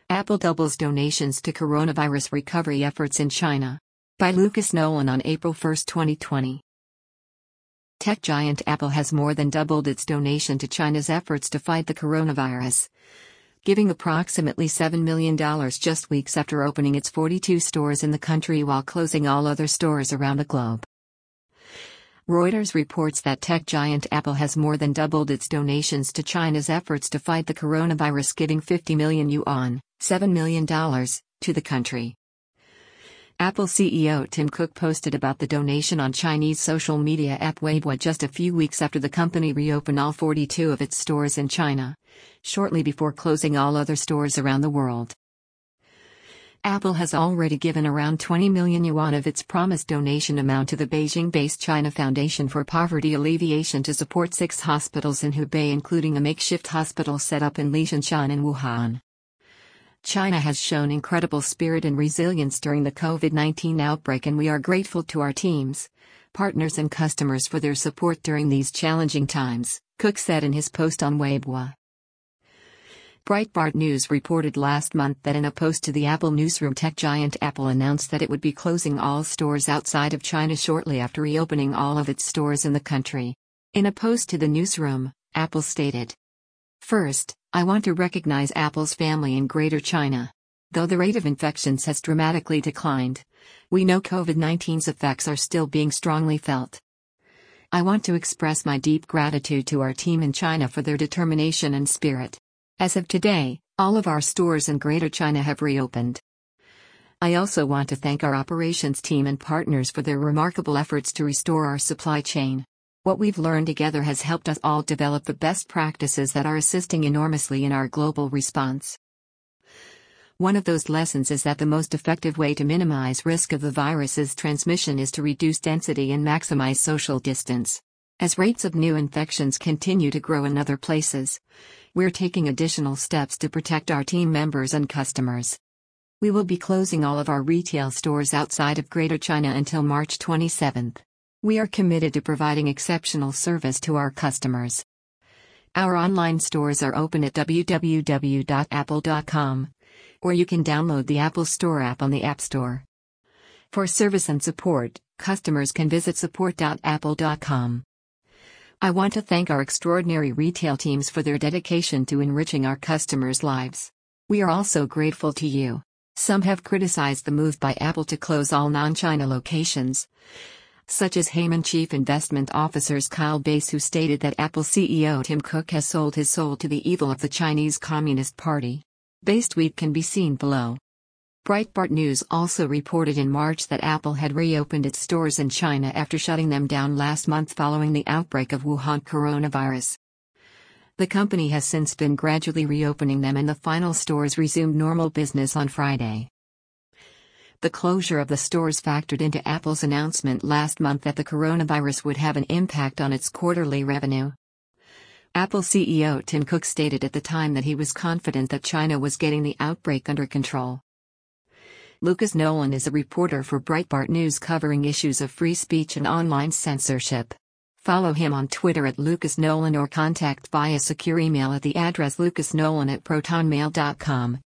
Apple doubles donations to coronavirus recovery efforts in China. By Lucas Nolan on April 1, 2020. Tech giant Apple has more than doubled its donation to China's efforts to fight the coronavirus, giving approximately $7 million just weeks after opening its 42 stores in the country while closing all other stores around the globe. Reuters reports that tech giant Apple has more than doubled its donations to China's efforts to fight the coronavirus, giving 50 million yuan, $7 million, to the country. Apple CEO Tim Cook posted about the donation on Chinese social media app Weibo just a few weeks after the company reopened all 42 of its stores in China, shortly before closing all other stores around the world. Apple has already given around 20 million yuan of its promised donation amount to the Beijing-based China Foundation for Poverty Alleviation to support 6 hospitals in Hubei, including a makeshift hospital set up in Liangshan in Wuhan. China has shown incredible spirit and resilience during the COVID-19 outbreak, and we are grateful to our teams, partners and customers for their support during these challenging times, Cook said in his post on Weibo. Breitbart News reported last month that in a post to the Apple newsroom, tech giant Apple announced that it would be closing all stores outside of China shortly after reopening all of its stores in the country. In a post to the newsroom, Apple stated, "First, I want to recognize Apple's family in Greater China. Though the rate of infections has dramatically declined, we know COVID-19's effects are still being strongly felt. I want to express my deep gratitude to our team in China for their determination and spirit. As of today, all of our stores in Greater China have reopened. I also want to thank our operations team and partners for their remarkable efforts to restore our supply chain. What we've learned together has helped us all develop the best practices that are assisting enormously in our global response. One of those lessons is that the most effective way to minimize risk of the virus's transmission is to reduce density and maximize social distance. As rates of new infections continue to grow in other places, we're taking additional steps to protect our team members and customers. We will be closing all of our retail stores outside of Greater China until March 27. We are committed to providing exceptional service to our customers. Our online stores are open at www.apple.com, or you can download the Apple Store app on the App Store. For service and support, customers can visit support.apple.com. I want to thank our extraordinary retail teams for their dedication to enriching our customers' lives. We are also grateful to you. Some have criticized the move by Apple to close all non-China locations, such as Heyman Chief Investment Officers Kyle Bass, who stated that Apple CEO Tim Cook has sold his soul to the evil of the Chinese Communist Party. Bass tweet can be seen below. Breitbart News also reported in March that Apple had reopened its stores in China after shutting them down last month following the outbreak of Wuhan coronavirus. The company has since been gradually reopening them, and the final stores resumed normal business on Friday. The closure of the stores factored into Apple's announcement last month that the coronavirus would have an impact on its quarterly revenue. Apple CEO Tim Cook stated at the time that he was confident that China was getting the outbreak under control. Lucas Nolan is a reporter for Breitbart News covering issues of free speech and online censorship. Follow him on Twitter at Lucas Nolan or contact via secure email at the address lucasnolan@protonmail.com.